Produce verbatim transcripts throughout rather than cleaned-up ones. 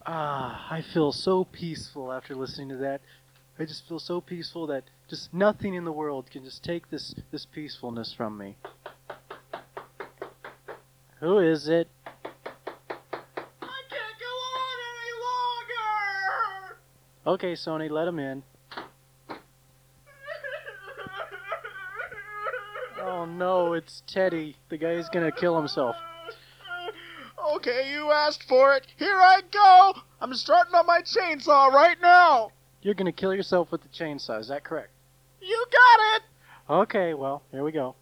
Ah, I feel so peaceful after listening to that. I just feel so peaceful that just nothing in the world can just take this this peacefulness from me. Who is it? I can't go on any longer! Okay, Sony, let him in. Oh no, it's Teddy. The guy's gonna kill himself. Okay, you asked for it. Here I go! I'm starting on my chainsaw right now! You're gonna kill yourself with the chainsaw, is that correct? You got it! Okay, well, here we go.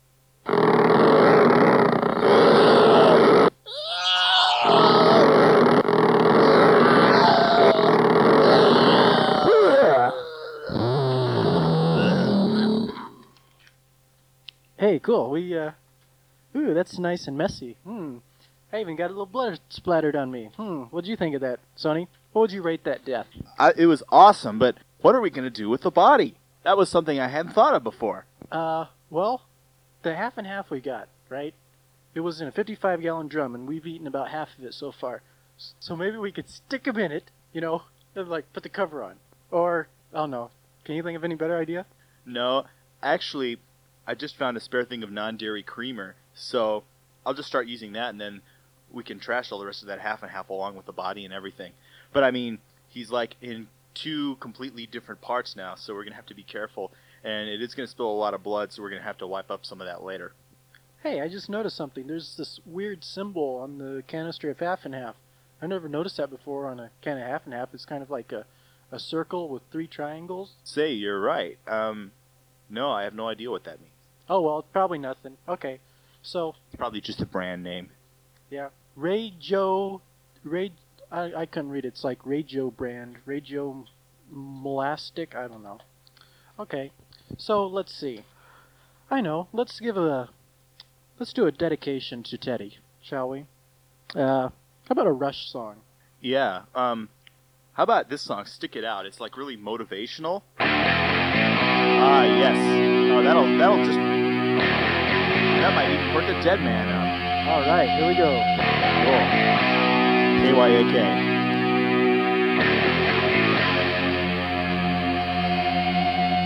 Hey, cool. We, uh... Ooh, that's nice and messy. Hmm. I even got a little blood splattered on me. Hmm. What'd you think of that, Sonny? What would you rate that death? I, it was awesome, but what are we going to do with the body? That was something I hadn't thought of before. Uh, well, the half and half we got, right? It was in a fifty-five gallon drum, and we've eaten about half of it so far. So maybe we could stick him in it, you know, and like put the cover on. Or, I don't know. Can you think of any better idea? No, actually, I just found a spare thing of non-dairy creamer, so I'll just start using that, and then we can trash all the rest of that half and half along with the body and everything. But I mean, he's like in two completely different parts now, so we're going to have to be careful, and it is going to spill a lot of blood, so we're going to have to wipe up some of that later. Hey, I just noticed something. There's this weird symbol on the canister of half and half. I've never noticed that before on a can of half and half. It's kind of like a, a circle with three triangles. Say, you're right. Um, no, I have no idea what that means. Oh, well, it's probably nothing. Okay, so, It's probably just a brand name. yeah. Ray Joe... Ray... I, I couldn't read it. It's like Radio brand. Radio Molastic? I don't know. Okay, so let's see. I know. Let's give a... Let's do a dedication to Teddy, shall we? Uh, how about a Rush song? Yeah, um, how about this song, Stick It Out? It's like really motivational. Ah, yes. Oh, that'll, that'll just, that might even work a dead man up. All right, here we go. Cool. K Y A K.